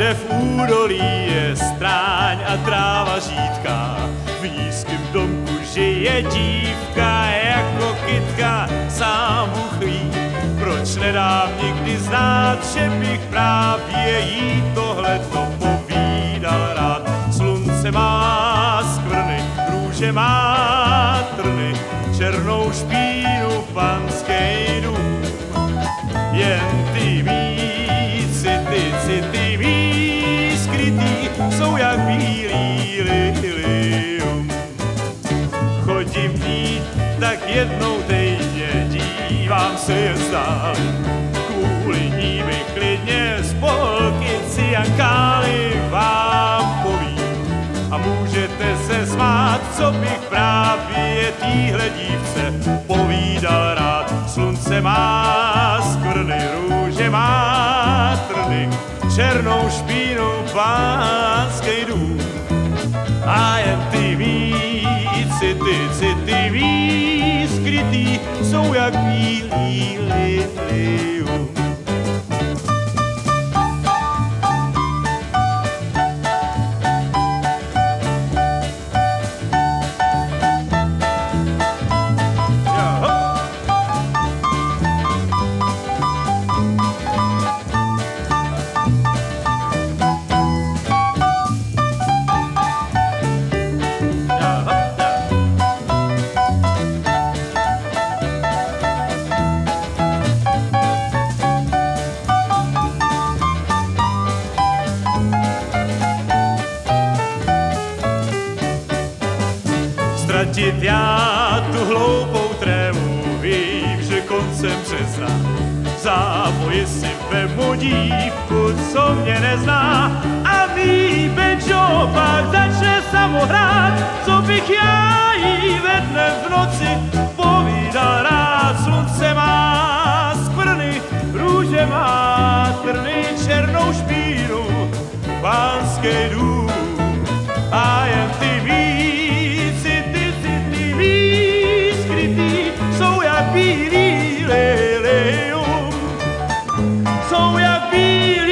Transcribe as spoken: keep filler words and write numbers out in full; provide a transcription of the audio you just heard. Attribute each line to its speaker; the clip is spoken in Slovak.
Speaker 1: že v údolí je stráň a tráva řídká. V nízkém domku žije dívka jako kytka, sám Bůh ví, proč nedám nikdy znát, že bych právě jí tohleto povídal rád. Slunce má skvrny, růže má trny, černou špínu panskej dům. Jen ty mý city, city mý skrytý jsou jak bílý lilium. Chodím v ní tak jednou týdně, dívám se jen zdál. Kvůli ní bych klidně z polky Ciankály vám povím. A můžete se smát, co bych právě týhle dívce povídal rád. Slunce má skvrny, růže má trny, černou špínu pánskej dům. A jen ty mý city, city mý skrytý jsou jak bílý lilium. Ztratit já tu hloupou trému, vím, že koncem března v zápoji si vemu dívku, co mě nezná, a mý Benjo pak začne samohrát, co bych já jí ve dne v noci povídal rád. Slunce má skvrny, růže má trny, černou špínu pánskej dům. A jen ty mý jsou jak bílý lilium, jsou jak bílý